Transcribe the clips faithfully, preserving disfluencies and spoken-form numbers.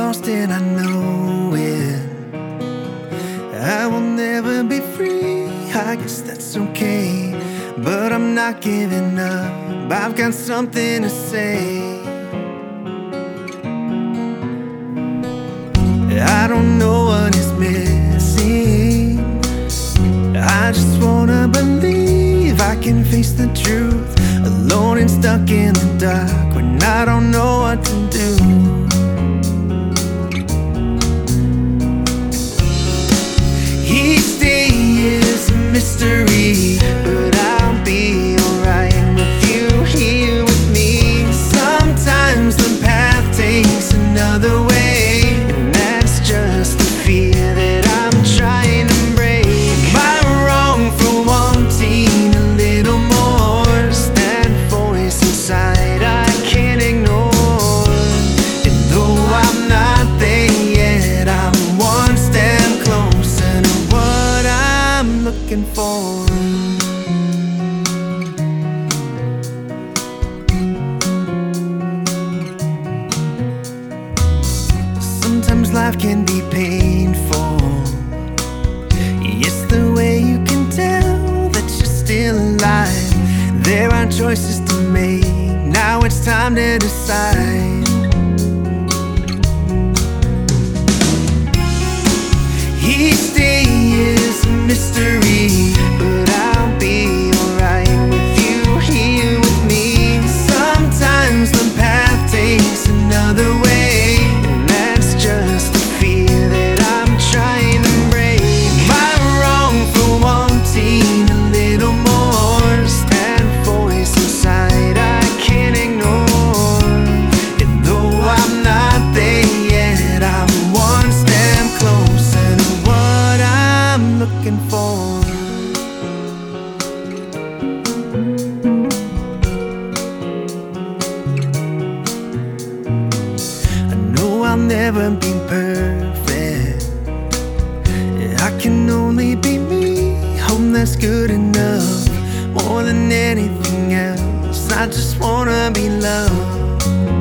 lost and I know it. I will never be free, I guess that's okay. But I'm not giving up, I've got something to say. I don't know what is missing, I just wanna believe I can face the truth. Alone and stuck in the dark when I don't know what to do. Each day is a mystery, but I'll be alright with you here with me. Sometimes the path takes another way, and that's just the fear that I'm trying to break. Am I wrong for wanting a little more? Is that voice inside I can't ignore? And though I'm not there yet, I'm one step closer to what I'm looking for. Sometimes life can be painful, it's the way you can tell that you're still alive. There are choices to make, now it's time to decide. Each day is a mystery, but I'll be alright with you here with me. Sometimes the path takes another way, and that's just the fear that I'm trying to break. Am I wrong for wanting a little more? Is that voice inside I can't ignore? And though I'm not there yet, I'm one step closer to what I'm looking for. I know I'll never be perfect, I can only be me, hope that's good enough. More than anything else, I just wanna be loved.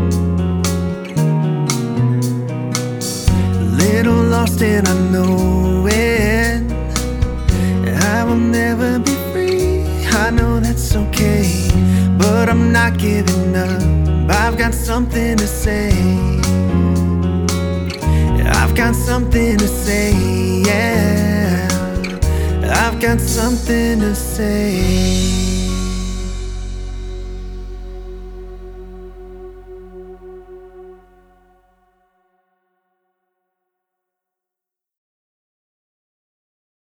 A little lost and I know it, I will never be free, I know that's okay. But I'm not giving up, I've got something to say. I've got something to say, yeah. I've got something to say.